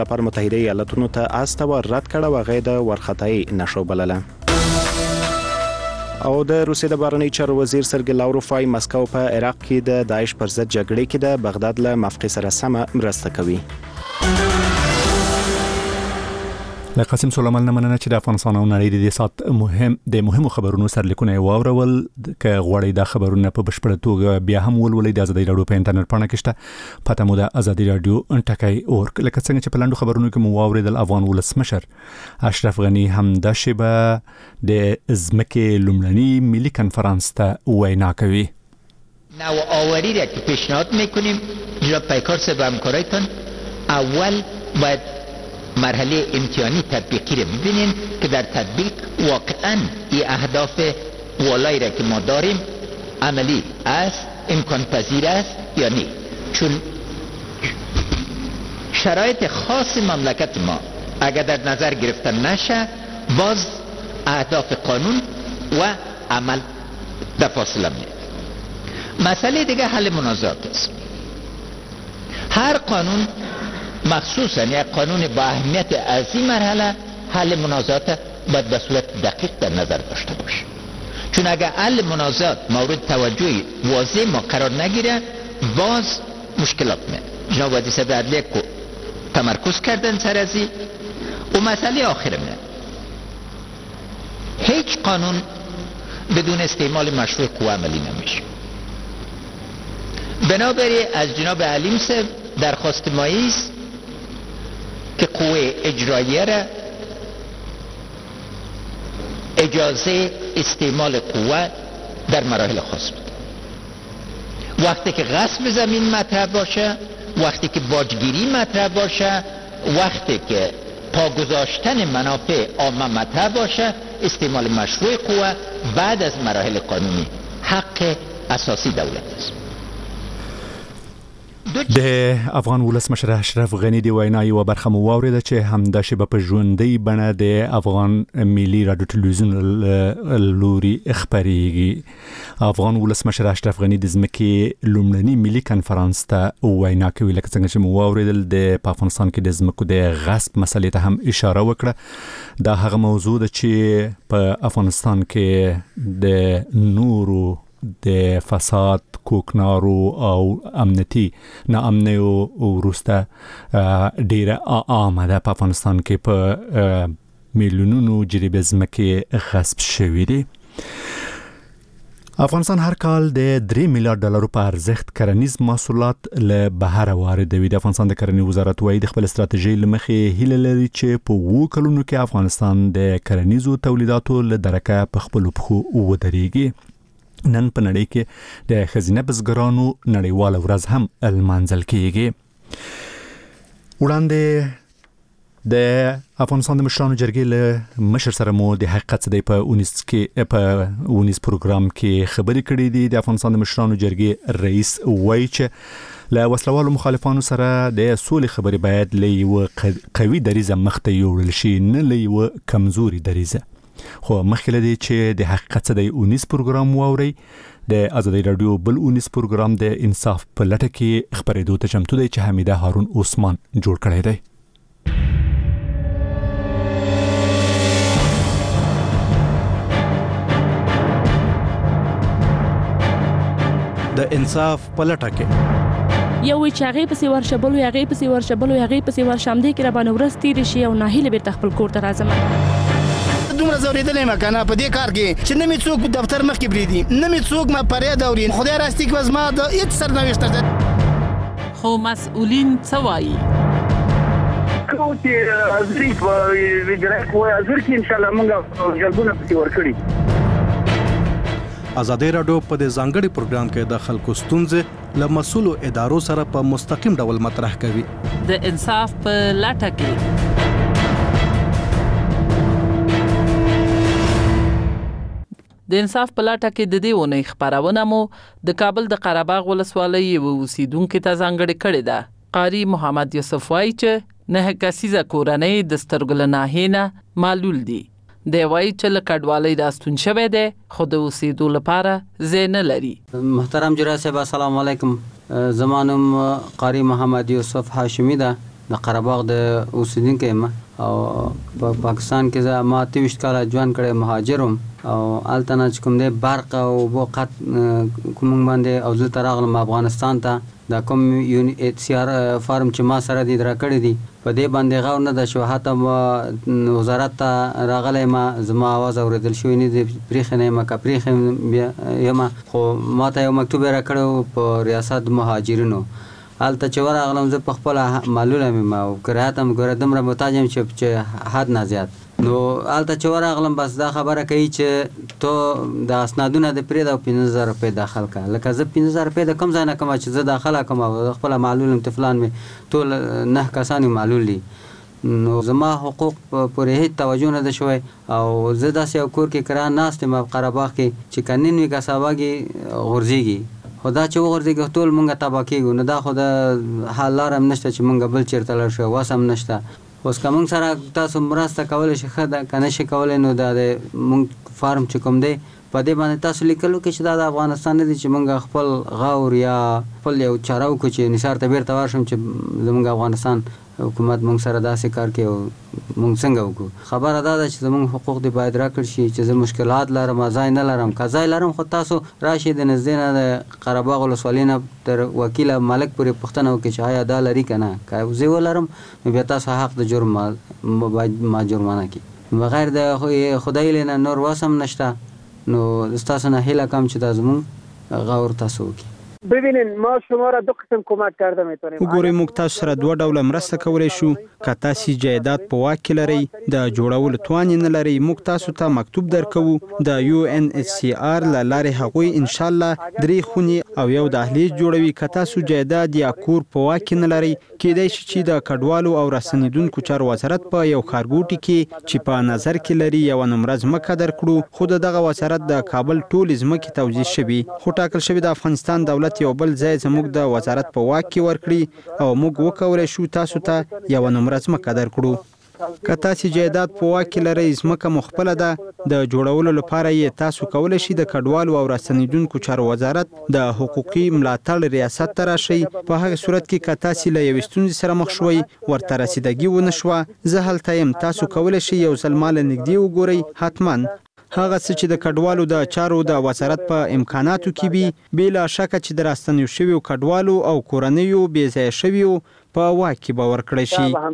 پر متحده ایالاتونو ته استوار رد کړه او غیر د ورختای نشو بلله. او د روسیې د بهرنی چارو وزیر سرګی لاوروف مسکو په عراق کې د داعش پر ضد جګړې کې د بغداد له موافقې سره سم مرسته کوي. له قاسم سلیمان نه مننه چې د افغانستان او نړۍ د دې سات مهمو خبرونو سرلیکونه واورول. که غواړئ دا خبرونه په بشپړه توګه بیا هم ولولئ د ازادي رادیو په انټرنیټ باندې کېشته پته مو د ازادي رادیو ټکای اورګ. لکه څنګه چې په لاندو خبرونو کې مو واوریدل افغان ولسمشر اشرف غنی هم د شبه د ازمکه لومړني ملي کنفرانس ته وینا کوي. نوآوری را که پیشنهاد میکنیم جناب پیکار صاحب و همکارایتان اول باید مرحله امتحانی تطبیقی رو ببینیم که در تطبیق واقعا این اهداف والایی را که ما داریم عملی است، امکان پذیر است یا نه. چون شرایط خاص مملکت ما اگر در نظر گرفته نشه باز اهداف قانون و عمل در فاصله میاد. مسئله دیگه حل منازعات است. هر قانون مخصوصا یک قانون با اهمیت از این مرحله حل منازعات باید به صورت دقیق در نظر داشته باشه. چون اگر حل منازعات مورد توجه واضح ما قرار نگیره باز مشکلات میاد. جناب وزیر صدر عدلیه کو تمرکز کردن سر از این و مسئله آخر میاد. هیچ قانون بدون استعمال مشروع قوه عملی نمیشه. بنابراین از جناب علیم صاحب درخواست مایی است که قوه اجراییه را اجازه استعمال قوه در مراحل خاص بده. وقتی که غصب زمین مطرح باشه، وقتی که باجگیری مطرح باشه، وقتی که پاگذاشتن منافع عامه مطرح باشه، استعمال مشروع قوه بعد از مراحل قانونی حق اساسی دولت است. د افغان ولسمشر اشرف غنی دی وینا یو برخه مو واوریده چې همدا شی په ژوندۍ بڼه د افغان ملي رادیو تلویزیون لوري خبريږي. افغان ولسمشر اشرف غنی د زمکه لومړني ملي کنفرانس ته وینا کوي. لکه څنګه چې مو واوریدل د افغانستان کې د زمکو د غصب مسلې ته هم اشاره وکړه. دا هغه موضوع ده چې په افغانستان کې د نورو د فساد کوکنارو او امنیتي ناامنۍ وروسته ډیره عامه ده. په افغانستان کې په میلیونونو جریبه ځمکې غصب شوې دي. افغانستان هر کال د 3 میلیارډ ډالرو په ارزښت کرنیز محصولات له بهر واردوي. د افغانستان د کرنې وزارت وايي د خپل ستراتیژۍ لمخې هیله لري چې په 2 کلونو کې افغانستان د کرنیزو تولیداتو له درکه په خپل پخو ودرېږي. نن په نړۍ کې د خزینه بزګرانو نړیواله ورځ هم لمانځل کیږي. وړاندې د افغانستان د مشرانو جرګې له مشر سره مو د حقیقت څخه په 19 پروګرام کې خبرې کړې دي. د افغانستان د مشرانو جرګې رئیس وایي چې له وسلوالو مخالفانو سره د سولې خبرې باید له یو قوي دریزه مخته یوړل شي، نه له یو کمزوري دریزه. خو مخکې لدی چې د حقیقت څخه د 19 پروګرام واوري د ازادي رادیو بل 19 پروګرام د انصاف په لټه کې خبرېدو ته چمتو دی چې حمیده هارون عثمان جوړ کړی دی. د انصاف په لټه کې یو چې هغه په سیور شبلو هغه په سیور شبلو هغه په سیور شامدې کې را باندې ورس تیر شي او ناهیله بیرته خپل کور ته راځم. دومره زوریدلې ما کنه په دې کار کې چې نه می څوک دفتر مخ کې بریدي، نه می څوک ما پرې دوري. خدای راستي کې وزما د هیڅ سرنوشت ده. خو مسؤلین څه وایي؟ کوم چې ازری په ویډرای کوه ازر کې ان شاء الله موږ جلبونه پکې ورکړي. ازادي رادیو په دې ځانګړي پروګرام کې د خلکو ستونزې له مسؤلو ادارو سره په مستقیم ډول مطرح کوي. د انصاف په لټه کې د انصاف په لټه کې د دې ونې خبرونه مو د کابل د قرهباغ ولسوالۍ اوسیدونکو ته ځانګړې کړې ده. قاری محمد یوسف وایي چې نه کسیزه کورنۍ د سترګل ناهینه معلول دي. دی وایي چې له کډوالۍ راستون شوی دی خو د اوسېدو لپاره ځای نه لري. محترم جراح صاحب السلام علیکم. زما نوم قاری محمد یوسف هاشمی ده. د قره باغ د اوسیدونکی یم او په پاکستان کې ما 23 کاله ژوند کړی، مهاجرم او هلته نه چې کوم دی برق او اوبو قط کوم باندې او دلته راغلم افغانستان ته. دا کوم UNHCR فارم چې ما سره دي درا کړی دي په دې باندې غور نه د شو، حتی وزارت ته راغلی ما زما आवाज اوریدل شوی نه دی، پریخ نه ما کا پریخ یم، خو ما ته یو مکتوب را کړو په ریاست مهاجرینو. هلته چې ورغلم زه په خپل معلومه مې او کرایه ته ګوره دومره محتاج یم چې حد نه زیات. نو هلته چې ورغلم بس دا خبره کوي چې تو د اسنادونه د پرېږده او 15,000 روپۍ داخل کړه. لکه زه 15,000 روپۍ د کوم ځای نه کوم چې زه داخله کوم او خپله معلول یم، طفلان مې ټول 9 کسان معلول دي. نو زما حقوق پورې هیڅ توجه نه ده شوی او زه داسې یو کور کې کرایه ناست یم په قره باغ کې چې که نن وي که سبا کې غورځېږي، خو دا چې وغورځېږي ټول مونږ تباه کېږو. نو دا خو د حل لاره هم نشته چې مونږ بل چېرته لاړ شو، وس هم نشته. اوس که مونږ سره تاسو مرسته کولی شي ښه ده، که نه شي کولی نو دا د مونږ فارم چې کوم دی په دې باندې تاسو لیکلو کې چې دا د افغانستان نه دي چې مونږ خپل غور یا خپل یو چاره وکړو چې نثار ته بیرته ورشم چې زمونږ افغانستان حکومت مونږ سره داسې کار کوي او مونږ څنګه وکړو. خبره دا ده چې زمونږ حقوق دې باید راکړل شي چې زه مشکلات لرم، ځای نه لرم. که ځای لرم خو تاسو راشئ د نږدې نه د قره باغ ولسوالۍ نه تر وکیل ملک پورې پوښتنه وکړئ چې آیا دا لري که نه. که زه ولرم نو بیا تاسو حق د جرم باید ما جرمانه کړي. بغیر د خدای نه نور وس هم نشته. نو تاسو نه هیله کوم چې دا زمونږ غور تاسو وکړي. ببینین ما شما را 2 قسم کمک کرده میتونیم. وګورئ موږ تاسو سره 2 ډوله مرسته کولی شو. که تاسو جایداد په واک کې لرئ، د جوړولو توان نه لرئ، موږ تاسو ته مکتوب درکوو. د UNHCR له لارې هغوی ان شاء الله 3 خونې او یو دهلیز جوړوي. که تاسو جایداد یا کور په واک کې نه لرئ، کېدای شي چې د کډوالو او راستنیدونکو چارو وزارت په یو ښارګوټي کې چې په نظر کې لري یو نمره ځمکه درکړو. خو دغه وزارت د کابل ټول ځمکې توزیع شوي، خو ټاکل شوي د افغانستان دولت یو بل ځای زموږ د وزارت په واک کې ورکړي او موږ وکولی شو تاسو ته یو نمره ځمکه درکړو. که تاسو جایداد په واک کې لرئ، ځمکه مو خپله ده، د جوړولو لپاره یې تاسو کولی شي د کډوالو او راستنیدونکو چارو وزارت د حقوقي ملاتړ ریاست ته راشئ. په هغه صورت کې که تاسو له یوې ستونزې سره مخ شوئ، ورته رسیدګي ونه شوه، زه هلته یم، تاسو کولی شئ یو ځل ما له نږدې وګورئ. حتما هغه څه چې د کډوالو د چارو د وزارت په امکاناتو کې وي، بلا شکه چې د راستنیو شویو کډوالو او کورنیو بې ځایه شویو په واک کې به ورکړی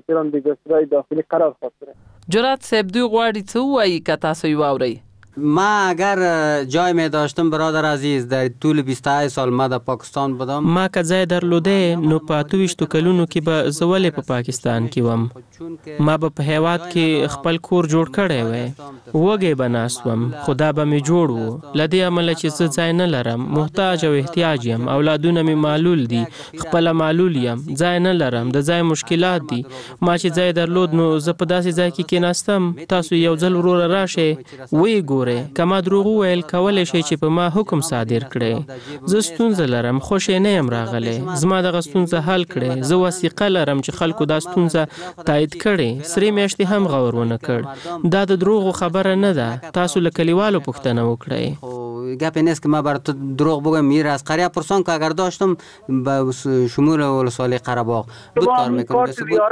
شي. جرأت صاحب دوی غواړي څه ووایي که تاسو یې واورئ؟ ما اگر جای می داشتم برادر عزیز در طول 28 سال ما در پاکستان بودم، ما که ځای درلوده نو په 28 کلونو کې به زه ولې په پاکستان کې وم. ما به په هیواد کې خپل کور جوړ کړی وی، وږی به ناست وم، خو دا به مې جوړ و. له دې امله چې زه ځای نه لرم، محتاج او احتیاج یم، اولادونه مې معلول دي، خپله معلول یم، ځای نه لرم، د ځای مشکلات دي. ما چې ځای درلود نو زه په داسې ځای کې کېناستم. تاسو یو ځل وروره راشئ ویې ګورئ. که ما دروغ وویل کولی شئ چې په ما حکم صادر کړئ. زه ستونزه لرم، خوشې نه یم راغلی، زما دغه ستونزه حل کړئ. زه وثیقه لرم چې خلکو دا ستونزه تایید کړې، 3 میاشتې هم غور ونه کړ. دا د دروغو خبره نه ده. تاسو له کلیوالو پوښتنه وکړئ. گپ نیست که ما بر تو دروغ بگم. میره از قریه پرسان که اگر داشتم به شمول ولسوالی قره باغ دو کار میکنم.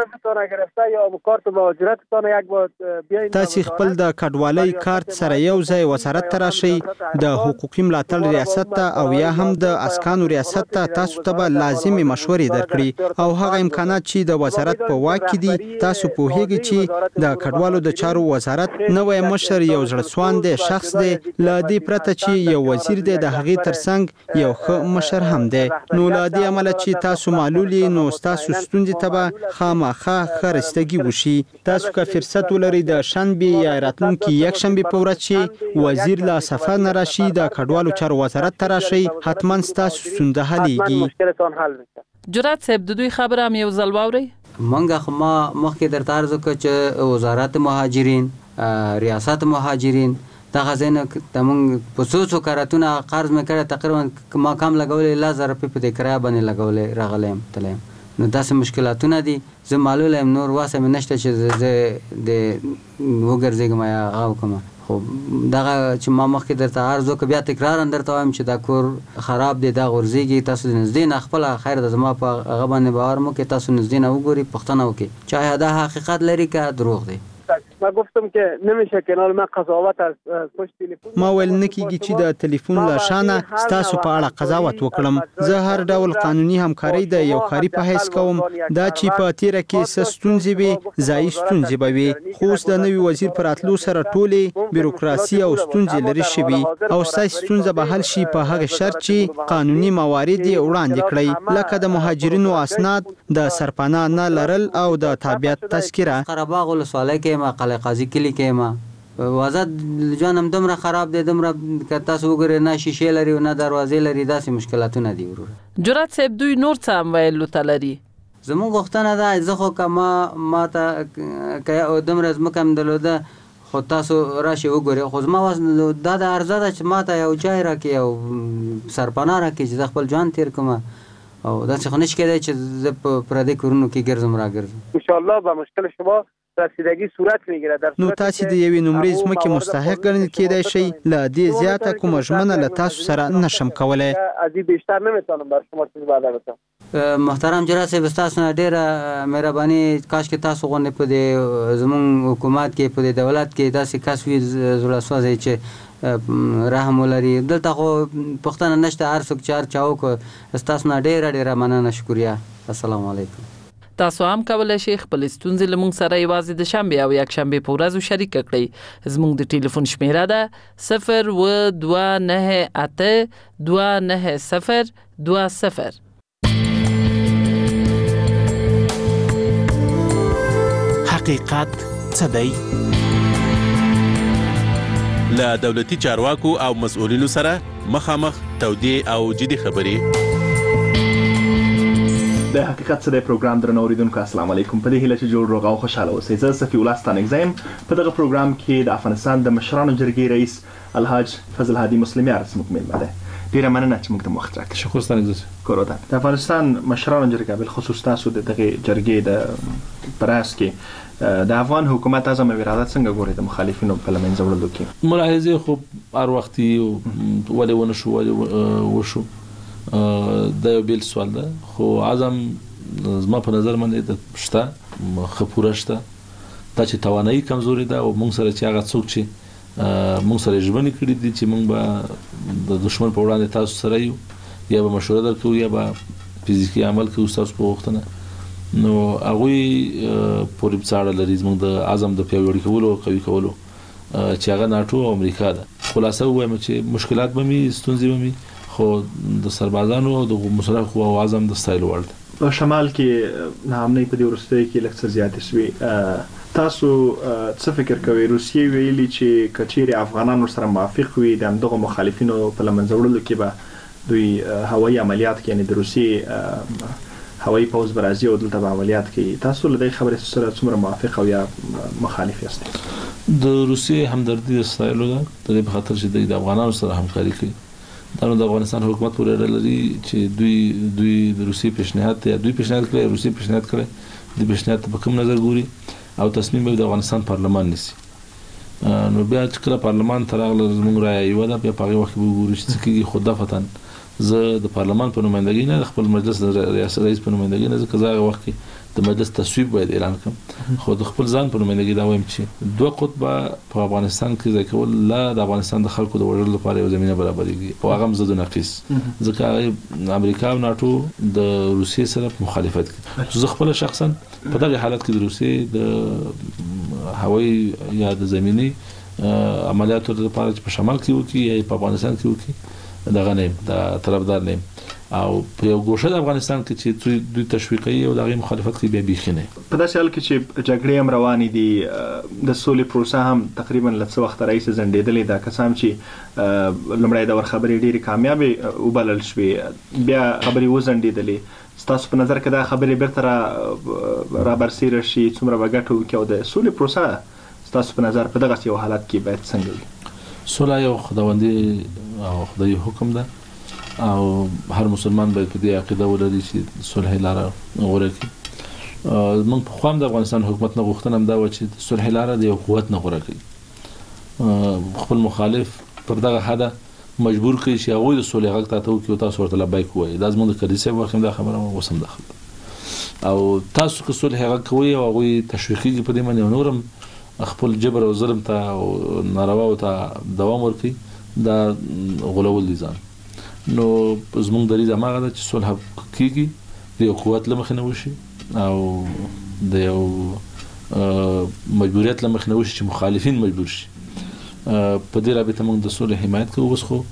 تاسو خپل د کډوالۍ کارت سره یو ځای وزارت ته راشئ، د حقوقي ملاتړ ریاست ته او یا هم د اسکانو ریاست ته. تاسو ته به لازمي مشورې درکړي او هغه امکانات چې د وزارت په واک کې دي. تاسو پوهیږئ چې د کډوالو د چارو وزارت نوی مشر یو زړهسوان دی شخص دی، له دې پرته چې یو وزیر دی د هغې ترڅنګ یو ښه مشر هم دی. نو له دې امله چې تاسو معلول یې، نو ستاسو ستونزې ته به خامخا ښه رسیدګي وشي. تاسو که فرصت ولرئ د شنبې یا راتلونکي یکشنبې په ورځ چې وزیر له سفر نه راشي، د کډوالو چارو وزارت ته راشئ، حتما ستاسو ستونزه حلیږي. جرأت صاحب د دوی خبره هم یو ځل واورئ. منګه خو ما مخکې درته عرض وکړه چې وزارت مهاجرین، ریاست مهاجرین دغه ځای نه موږ په څو کارتونه قرض مې کړی، تقریبا ما کم لګولی 10,000 روپۍ په دې کرایه باندې لګولی راغلی یم تللی یم. نو داسې مشکلاتونه دي. زه معلوله یم نور واسه مې نشته چې زه د وګرځېږم یا هغه وکړم. خو دغه چې ما مخکې درته عرض وکړ بیا تکرارا درته وایم چې دا کور خراب دی دا غورځېږي تاسو نږدې نه خپل خیر د زما په هغه باندې باور مو کې تاسو نږدې نه وګورئ پوښتنه وکړئ چې دا حقیقت لري که دروغ دی ما گفتم که نمیشه کنار من قضاوت از پشت تلفن ما ویل نکیږي چې د تلیفون له شانه ستاسو په اړه قضاوت وکړم. زه هر ډول قانوني همکاري د یو خاري په حیث کوم. دا چې په تیره کې څه ستونزې وي ځایي ستونزې به وي، خو اوس د نوي وزیر پر راتلو سره ټولې بیروکراسي او ستونزې لرې شوي او ستاسو ستونزه به حل شي په هغه شرط چې قانوني موارد یې وړاندې کړئ، لکه د مهاجرینو اسناد، د سرپناه نه لرل او د تابعیت تذکره. قرهباغ ولسوالۍ کې ما قلعه قاضي کلي کې ما وضعیت ژوند هم دومره خراب دی، دومره که تاسو وګورئ نه شیشې لري نه دروازې لري، داسې مشکلاتونه دي. وروره جرات صاحب دوی نور څه هم ویلو ته لري؟ زموږ غوښتنه ده زه خو که ما ته که دومره ځمکه هم درلوده خو تاسو راشئ وګورئ، خو زما دا د عرضه ده چې ما ته یو ځای راکړي او سرپناه راکړي چې زه خپل ژوند تېر کړم، او داسې خو نشي کېدی چې زه په پردي کورونو کې ګرځم راګرځم. انشاءالله به مشکل شما رسیدگی صورت میگیره. در نو تاسو د یوې نمرې ځمکې مستحق ګڼل کېدای شئ، له دې زیاته کومه ژمنه له تاسو سره نشم کولی. از این بیشتر نمیتونم بر شما چیزی وعده بدم. محترم جناب صاحب تاسو نه ډېره مهرباني، کاش کې تاسو غوندې په دې زموږ حکومت کې په دې دولت کې داسې کس وي زړهسوزی چې رحم ولري. دلته خو پوښتنه نشته، هر څوک چې هر چا وکړو. ستاسو نه ډېره مننه، شکریه. السلام علیکم. تاسو هم کولای شئ خپل ستونزې له موږ سره یوازې د شنبې او یکشنبې په ورځو شریک کړئ. زموږ د ټلیفون شمیره ده 029829020. حقیقت څه دی؟ له دولتي چارواکو او مسؤلینو سره مخامخ تودې او جدي خبرې. د حقیقت څه دی پروګرام درنو اوریدونکو، السلام علیکم. په دې هیله چې جوړ روغ او خوشاله اوسئ. زه صفي الله ستانکزی یم. په دغه پروګرام کې د افغانستان د مشرانو جرګې رئیس الحاج فضل هادي مسلمیار زموږ میلمه دی. ډیره مننه چې موږ ته وخت راکړئ. شکر ستاسو. کورودان د افغانستان مشرانو جرګه بل خصوص تاسو د دغه جرګې د پراس کې د افغان حکومت اعظم اراده څنګه ګوري د مخالفینو په لمنځه وړلو کې؟ ملاحظه خو هر وختي ولې ونه شو ولې وشو دا یو بیل سوال ده، خو اعظم زما په نظر باندې د شته خپوره شته دا چې توانایي کمزوري ده او موږ سره چې هغه څوک چې موږ سره ژمنې کړې دي چې موږ به د دشمن په وړاندې تاسو سره یو یا به مشوره درکو یا به فزیکي عمل کوو تاسو په وختونه، نو هغوی پورې بڅاړه لري زموږ د اعظم د پیاوړي کولو او قوي کولو چې هغه ناټو او امریکا ده. خلاصه وایم چې مشکلات به مي ستونزې به مي، خو د سربازانو او د مسلح قوا او اعظم د ستایل ورد په شمال کې ناامنۍ په دې وروستیو کې لږ څه زیاتې شوې. تاسو څه فکر کوئ؟ روسیې ویلي چې کچېرې افغانانو سره موافق وي د همدغو مخالفینو په لمنځه وړلو کې به دوی هوایي عملیات کوي، یعنې د روسیې هوایي پوځ به راځي او دلته به عملیات کوي. تاسو له دې خبرې سره څومره موافق او یا مخالف یاست؟ د روسیې همدردي د ستایلو ده، د دې په خاطر چې د افغانانو سره همکاري کوي. دا نو د افغانستان حکومت پورې اړه لري چې دوی د روسي پیشنهاد یا دوی پیشنهاد کړي، روسي پیشنهاد کړي، د پیشنهاد په کوم نظر ګوري او تصمیم به د افغانستان پارلمان نیسي. نو بیا چې کله پارلمان ته راغله زموږ رایه یوه ده، بیا په هغې وخت کې به وګورو چې څه کېږي. خو دفتن زه د پارلمان په نمایندګۍ نه، د خپل مجلس د رئیس په نمایندګۍ نه، ځکه زه هغه وخت کې د مجلس تصویب باید اعلان کړم، خو د خپل ځان په نمایندګۍ دا وایم چې دوه قطبه په افغانستان کې ځای کول لا د افغانستان د خلکو د وژلو لپاره یو زمینه برابرېږي او هغه هم ضد نقیص، ځکه امریکا او ناټو د روسیې سره مخالفت کوي. زه خپل شخصا په دغه حالت کې د روسیې د هوایي یا د زمینی عملیاتو لپاره چې په شمال کې وکړي یا په افغانستان کې وکړي دغه نیم د طرفدار نیم، او په یو ګوشه د افغانستان کې چې دوی تشویقي او دغه مخالفت کوي بیا بیخي نه. په داسې حال کې چې جګړې هم روانې دي، د سولې پروسه هم تقریبا له څه وخت راهیسې ځنډېدلې ده، کسان چې لومړی دور خبرې ډېرې کامیابې وبلل شوې بیا خبرې وځنډېدلې. ستاسو په نظر کې دا خبرې بیرته را برسېره شي څومره به ګټه وکړي او د سولې پروسه ستاسو په نظر په دغسې یو حالت کې باید څنګه وي؟ سوله یو خداوندي او خدایي حکم ده او هر مسلمان باید په دې عقیده ولري چې صلح لاره غوره کړي. موږ په خوا د افغانستان حکومت نه غوښتنه هم دا وه چې صلح لاره د یو قوت نه غوره کړي. خپل مخالف پر دغه حدا مجبور کړي چې هغه د سولې غږ ته وکړي او تاسو ورته لبیک وایي. دا زموږ د کلیسا ورخم دا خبره مو وسم داخله او تاسو که سولې غږ کوي او هغه تشویقي په دې باندې نورم خپل جبر او ظلم ته او ناروا ته دوام ورکړي دا غولول دي ځان. نو زموږ دریځ هغه ده چې صلح کیږي د یو قوت له مخې نه وشي او د یو مجبوریت له مخې نه وشي چې مخالفین مجبور شي. په دې رابطه موږ د صلح حمایت کوو. اوس خو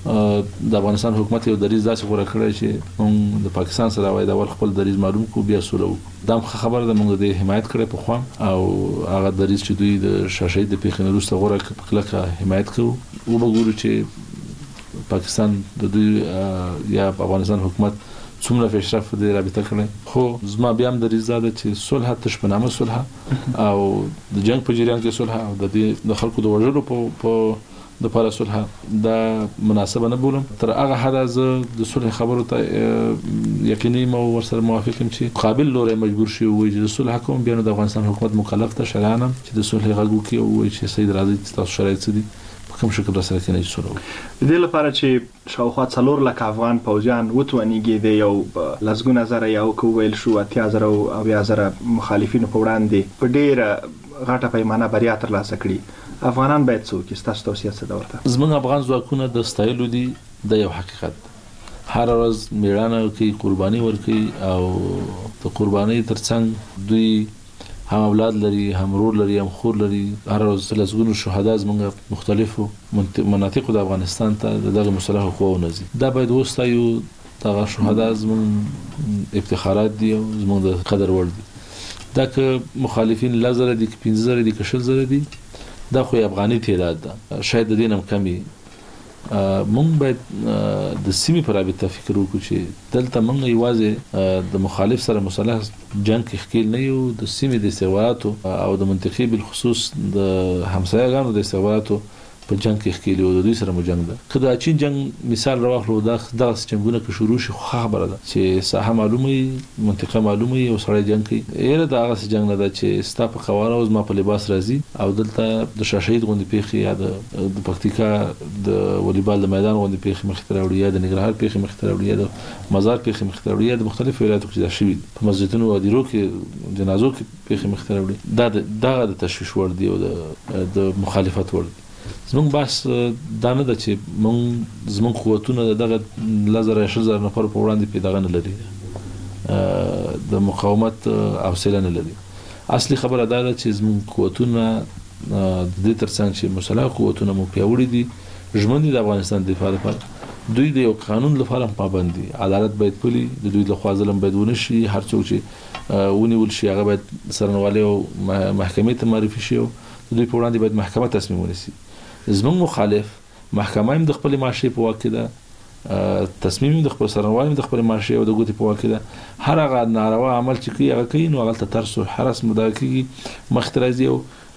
د افغانستان حکومت یو دریځ داسې غوړه کړی چې موږ د پاکستان سره وای دا ول خپل دریځ معلوم کو بیا صلح وکړو. دا خبره ده موږ د حمایت کړی په خوا او هغه دریځ چې دوی د شاشې د پیښې وروسته غوړه کړه حمایت کوو. او وګورو چې پاکستان د دوی یا افغانستان حکومت څومره پیشرفت دی رابطه کړي. خو زما بیا هم دریځ ده چې صلح تشبنامه صلح او د جنگ په جریان کې صلح او د خلکو د وژلو په د لپاره صلح دا مناسبه نه بولم. تر هغه حد زه د صلح خبرو ته یقیني مو ورسره موافقم چې قابل لوري مجبور شي وي چې د صلح کوم بیا د افغانستان حکومت مکلف ته شرعاً چې د صلح غږ وکړي او چې سید راځي تاسو شرایط دي کوم شکل را سره کې نه صلح د دې لپاره چې شاوخوا 4 لک افغان پوځیان وتوانیږي د یو لزګونه زره یا ویل شو 8000 او 8000 مخالفینو په وړاندې په ډیر غټه پیمانه بریا ترلاسه کړي. افغانان باید څوک ستاسو توصیه څه ده ورته؟ زموږ افغان ځواکونه د ستایلو دي د یو حقیقت هر ورځ میړانه کوي قرباني ورکوي او د قرباني ترڅنګ دوی هم اولاد لري هم ورور لري هم خور لري. هر ورځ لزګونو شهدا زموږ مختلفو مناطقو د افغانستان ته دغه مسلح قوو نزي. دا باید وستایو دغه شهدا زموږ افتخارات دي او زموږ د قدر وړ دي. دا که مخالفین لزر دي که 15000 دي که 10000 دي دا خو افغاني تعداد ده شاید د دینم کمی. مونږ باید د سیمې پر رابطه فکر وکړو چې دلته مونږ یوازې د مخالف سره مسلح جنگ کې ښکیل نه یو د سیمې د استخباراتو او د منطقې بالخصوص د همسایه‌ګانو د استخباراتو په جنگ کې ښکیل یو د دوی سره مو جنگ ده. که د چین جنگ مثال راوخلو دغه جنگونه که شروع شي خو خبره ده چې ساحه معلومه منطقه معلومه او سړی جنگ کوي. ایره دغه جنگ نه ده چې ستا په قواره او ما په لباس راځي او دلته د شاشید غوندې پیښې یا د پکتیکا د والیبال د میدان غوندې پیښې مخ ته راوړي یا د نګرهار پیښې مخ ته راوړي یا د مزار پیښې مخ ته راوړي یا د مختلفو ولایتو کې دا شوي په مسجدونو او دیرو کې جنازو کې پیښې مخ ته راوړي. دا د تشویش ور دي او د مخالفت ور دي. زمونږ بحث دا نه ده چې زمونږ قوتونه دغه 10000 نفر په وړاندې پیدا نه لري د مقاومت حوصله نه لري. اصلي خبره دا ده چې زمونږ قوتونه د دې ترڅنګ چې مسلح قوتونه مو پیاوړي دي ژمن دي د افغانستان دفاع لپاره دوی د یو قانون لپاره پابند دي. عدالت باید پلي د دوی له خوا ظلم باید ونشي. هر څوک چې ونیول شي هغه باید سرنوالي او محکمې ته معرفي شي او دوی په وړاندې باید محکمه تصمیم ونیسي. زموږ مخالف محکمه هم د خپل معاشي په واک ده تصمیم د خپل سرنوالي د خپل معاشي او د ګوتې په واک ده. هر هغه ناروا عمل چې کوي هغه کوي نو هغه ترسو حرس مداکي مخترازي او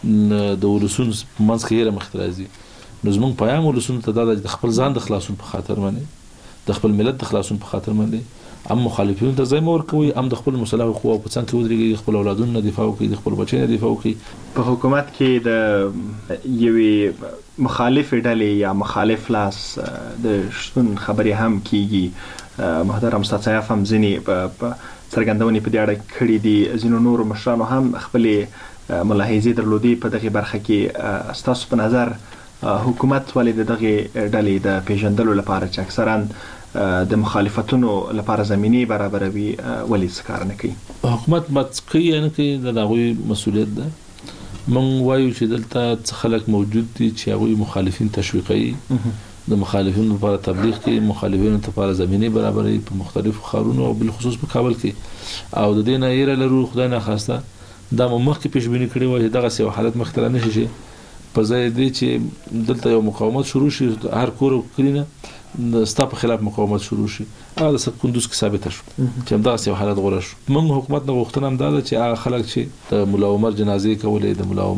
د ولسون منځ کې مخترازي. نو زموږ پیغام ولسون ته د خپل ځان د خلاصون په خاطر باندې د خپل ملت د خلاصون په خاطر باندې ام مخالفین ته ځای مور کوي ام د خپل مسلح قوه په څنګه ودرېږي خپل اولادونو دفاع کوي د خپل بچو دفاع کوي. په حکومت کې د یوې مخالف ډلې یا مخالف لاس د شتون خبرې هم کیږي. محترم استاد صاحب هم ځینې په څرګندونې په دې اړه کړې دي. ځینو نور مشرانو هم خپل ملاحظې درلودې په دغه برخه کې. ستاسو په نظر حکومت ولې دغه ډلې د پیژندلو لپاره چې اکثرا د مخالفتونو لپاره زميني برابروي ولې څه کار نه کوي؟ حکومت مت کوي نه کوي د هغوی مسؤلیت ده. مونږ وایو چې دلته خلک موجود دي چې هغوی مخالفین تشویقوي د مخالفینو لپاره تبلیغ کوي مخالفینو لپاره زميني برابروي په مختلفو ښارونو او بالخصوص په کابل کې او د دې نه یې لرو خدای نه خواسته دا مخکې پیشبینی کړی و چې دغه سیو حالت مختلف نشي شي په ځای دی چې دلته یو مقاومت شروع شي هر کور کړینه د ستا په خلاف مقاومت شروع شي هغه د کندوز کې ثابت شو چې همدغه یو حالت غوړ شو. موږ حکومت نه غوښتنه هم دا ده چې هغه خلک چې د مولا عمر جنازې کولې د مولا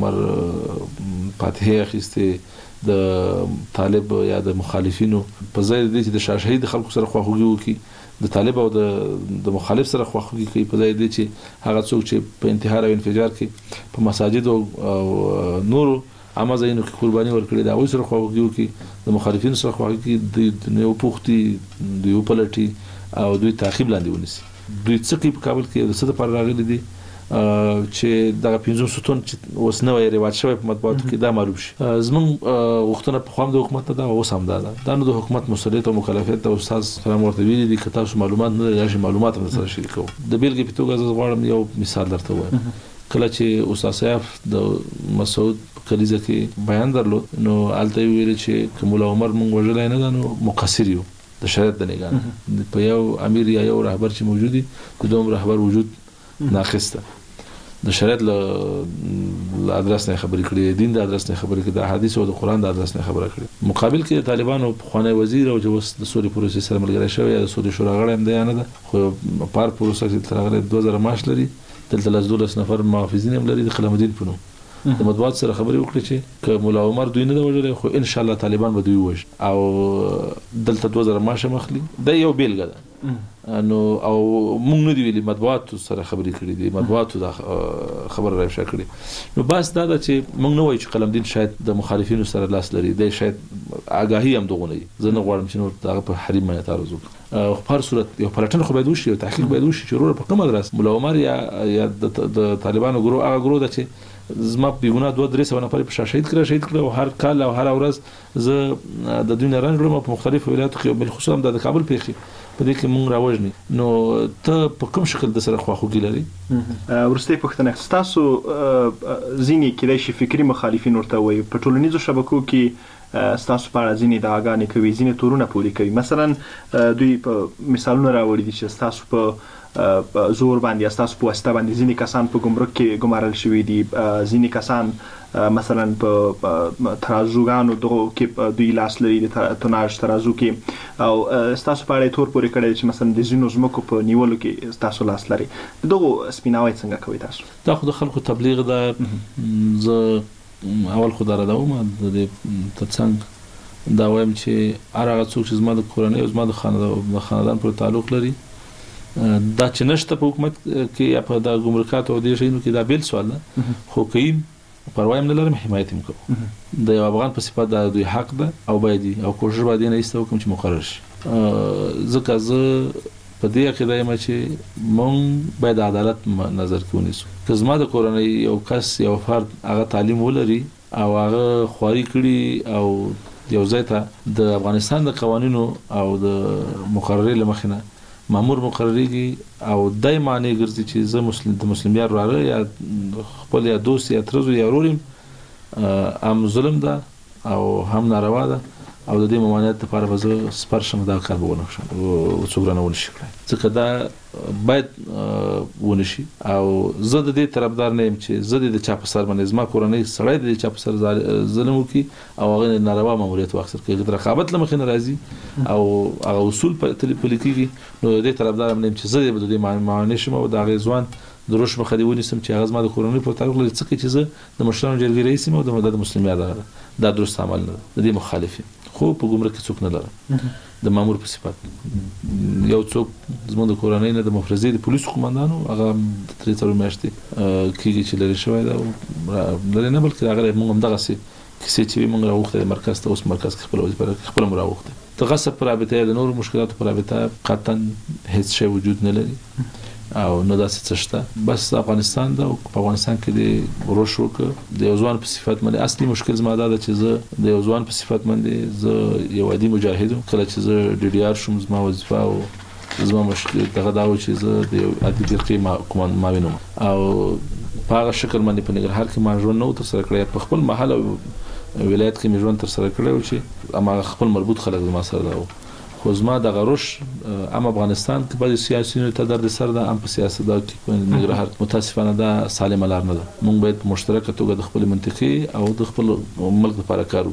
عمر فاتحه اخیسته د طالب یا د مخالفینو په ځای دی چې د شاشهید خلکو سره خواخوږي وکړي د طالب او د مخالف سره خواخوږي کوي په ځای دی چې هغه څوک چې په انتحار او انفجار کې په مساجد او نورو اما زینو کې قرباني ورکړي دا وې سره خواږي کې د مخالفینو سره خواږي کې د یو پوختي د یو پلټي او دوی تعقیب لاندې ونیسي دوی څه کې په کابل کې د څه لپاره راغلي دي چې دغه 15 ستون چې اوس نوې رواج شوی په مطبوعاتو کې دا معلوم شي زمونږ غوښتنه په خام د حکومت ته دا اوس هم دا نو د حکومت مسؤلیت او مکلفیت او استاد سلام ورته ویلي دي که تاسو معلومات نه لرئ معلومات هم سره شریکو د بیلګې په توګه زه غواړم یو مثال درته وایم کله چې استاد صاحب د مسعود کلیزه کې بیان درلود نو الته ویل چې مولا عمر مونږ وژلای نه نو مقصر یو د شریعت د نگاه په یو امیر یا یو رهبر چې موجودي د دوم رهبر وجود ناقص ده د شریعت له ادرس نه خبرې کړې دین د ادرس نه خبرې کړې د حدیث او د قران د ادرس نه خبره کړې مقابل کې طالبانو خانه وزیر او جوس د سوري پروسې سره ملګری شوی یا د سوري شورا غړي هم دی نه ده خو پار پروسې چې ترغله 2000 ماش لري دلته 12 نفر محافظین هم لري د خلمدین پونو د مطبوعات سره خبرې وکړي چې مولا عمر دوی نه وژل خو ان شاء الله طالبان به دوی وژ او دلته 2000 ماش مخلي د یو بیلګه ده نو او مونږ نه دی ویلي مطبوعات سره خبرې کړې دي مطبوعات دا خبر راوښه کړې نو بس دا چې مونږ نه وایو چې قلمدین شاید د مخالفینو سره لاس لري د شاید آگاهی هم دغه نه زه نه غواړم چې نور دا په حریم باندې تعرض وکړي په هر صورت یو پلټن خو باید وشي او تحقیق باید وشي چې ورور په کومه درس مولا عمر یا د طالبانو ګروه هغه ګروه ده چې زما بیګونه 2-3 نفر په شهید کړه او هر کال او هر ورځ زه د دوی نه رنګ په مختلفو ولایتو کې بل خصوصا د کابل پیخي په دې کې مونږ راوژني نو ته په کوم شکل د سره خواخوږي لري ورسته پښتنه تاسو ځینی کې د فکری مخالفین ورته وي په ټولنیزو شبکو کې تاسو په اړه ځینی د اغانې کوي ځینی تورونه پوری کوي مثلا دوی په مثالونه راوړي دي چې تاسو په زور باندې تاسو په واسطه باندې ځینی کسان په ګمرک کې ګمارل شوی دي ځینی کسان مثلا په ترازوګانو دغه کې دوی لاس لري د توناژ ترازو کې او تاسو په اړه تور پوری کړی چې مثلا د زینو زمکو په نیولو کې تاسو لاس لري دغه سپیناوي څنګه کوي تاسو دا خو د خلکو تبلیغ ده ز اول خدای را دوم د تڅنګ دا وایم چې هغه څوک چې زما د کورنۍ او زما د خاندان پر تعلق لري دا چې نشته په حکومت کې یا په د ګمرکات او د شینو کې دا بیل سوال ده خو کوي پروايم نه لرم حمایت هم کوم د افغان په صفات د دوی حق ده او باید او کوشش باید نه ایستو کوم چې مقرر شي ځکه زه په دې عقیده یم چې مونږ باید عدالت نظر کې ونیسو که زما د کورنۍ یو کس یو فرد هغه تعلیم ولري او هغه خواري کړي او یو ځای ته د افغانستان د قوانینو او د مقررې لمخینه مامور مقرریږي او دای معنی ګرځي چې زه د مسلمان راره یا خپل یا دوست یا ترزو یا ورورم ام ظلم ده او هم ناروا ده او د دې ممانعت لپاره به زه سپارښم دا کار به ونه شم او څوک نه ونشي کړای ځکه دا باید ونشي او زه د دې طرفدار نه یم چې زه د چا په سر باندې زما کورنۍ سړی د چا په سر ظلم وکي او هغه ناروا ماموریت واخر کوي د رقابت لمخې ناراضي او هغه اصول په لیکيږي نو د دې طرفدار نه یم چې زه د دې معنی شم او د غزوان د روش مخدیونی سم چې هغه زما د کورنۍ په تعلق لري څه چې زه د مشرانو جرګې رئیس یم او د مسلمانانو دا درست عمل نه د دې مخالفین خو په ګمرک کې څوک نه لرم د مامور په صفات یو څوک زموږ د کورنۍ نه د مفرزي د پولیسو قومندانو هغه د 3 میاشتې کېږي چې لري شوی دا لري نه بلکې هغه موږ هم دغه کیسې چې موږ راوخته مرکز ته اوس مرکز خپل وظیفه خپل مراوخته تغصب پر رابطه د نور مشکلات پر رابطه قطعا هیڅ شی وجود نه لري او نو داسې څه شته بس افغانستان دا په افغانستان کې د روشو کې د یوځوان په صفات باندې اصلي مشکل زما دا چې زه د یوځوان په صفات باندې زه یو عادي مجاهد کله چې زه ډي ډي آر شوم زما وظیفه او زما مشکل دغه دا و چې زه د عادي فرقې معاونم او په هغه شکل باندې په نګرهار کې ما ژوند نو تر سره کړی په خپل محل ولایت کې ژوند تر سره کړی و چې اما خپل مربوط خلک زما سره دا خو زما د غروش ام افغانستان کې په سیاسي ته درد سر ده ام په سیاست دا کې نګرهار متاسفانه دا سالم لار نه ده مونږ باید په مشترکه توګه د خپل منطقي او د خپل ملک لپاره کارو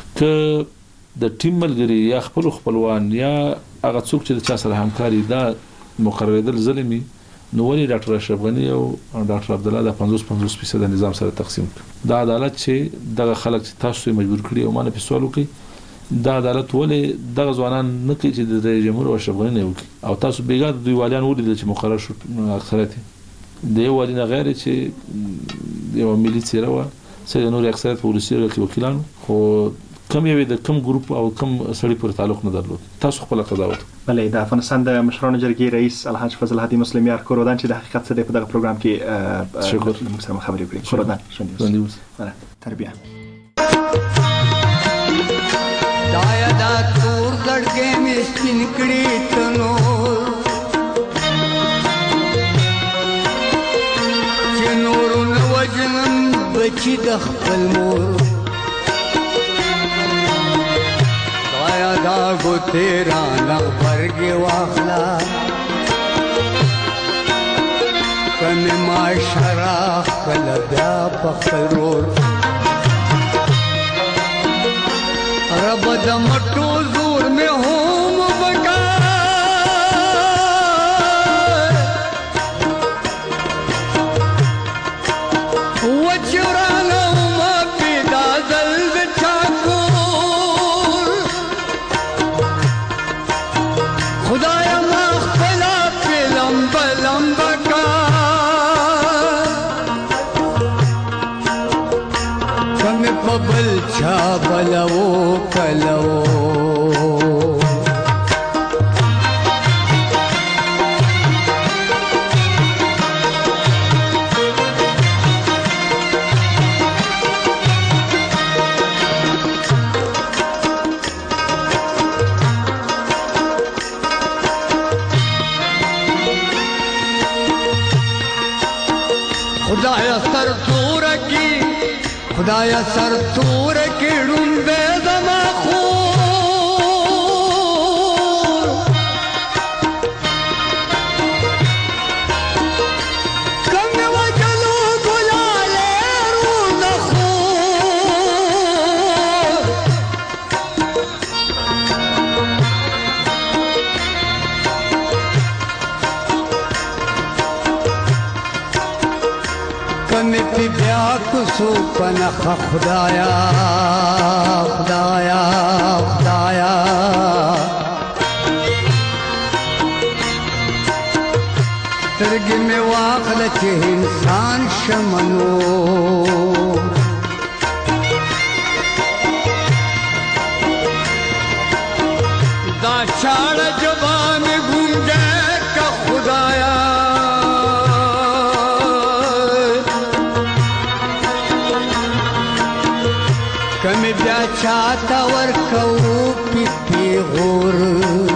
ک د ټیم ملګری یا خپلوان یا هغه څوک چې د چا سره همکاري دا مقرریدل ظلمي نو ولې ډاکټر اشرف غنی او ډاکټر عبد الله د 50% نظام سره تقسیم دا عدالت چې دغه خلک چې تاسو مجبور کړی او مانه په سوال وکړي دا عدالت ولې دغه ځوانان نه کوي چې د جمهور او اشرف غنی نه وکړي او تاسو بیګا دوی والیان ولیدل چې مقرر شو اکثریت د یو والي نه غیر چې یو ملي څیره و چې نور اکثریت پولیسي او وکیلان خو کم یو د کم ګروپ او کم سړي پر تعلق نه درلود. تاسو خپل قضاوت. بلې د افغانستان د مشرانو جرګې رئیس الحاج فضل هادي مسلمیار کوردان چې د حقیقت څخه په دغه پروګرام کې موږ سره خبرې کړې. کوردان شوندي تربیه دایا دا تور لړګې مې سپین کړي تنور چې نورونه وجنم بچي د خپل مور دایا دا ګوتې رانه غبرګې واخله کمې معاشره خپله بیا په خپل رور رب د مټو زور مې هم بکا وچرانا ما پیدا دل د چاکور خدایا ما خپلا په لمبا لمبا کا کمې په بل چا بلو کلو خدایا سر تور کی خدایا سر تور کی ډومبه زما خور څنګه وجلو ګلاله روز خور کمه پی بیا کوسو پنخ خدایا خدایا خدایا ترګې مې واخله چې انسان شمنو دا چاړه جوان ګونګه کا خدایا کمی بیا چاہتا ورکو پی غور